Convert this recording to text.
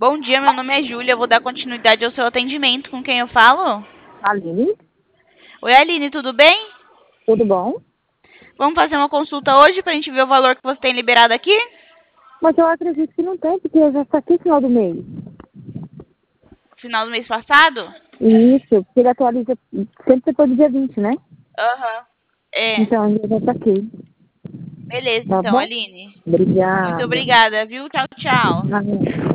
Bom dia, meu nome é Júlia. Eu vou dar continuidade ao seu atendimento. Com quem eu falo? Aline, Oi, Aline, tudo bem? tudo bom? Vamos fazer uma consulta hoje pra gente ver o valor que você tem liberado aqui? Mas eu acredito que não tem, porque já está aqui no final do mês. Final do mês passado? Isso, porque ele atualiza sempre depois do dia 20, né? Aham. É. Então ele já está aqui. Beleza, Tá então, bom? Aline. Muito Obrigada. obrigada, viu? Tchau, tchau. Amém.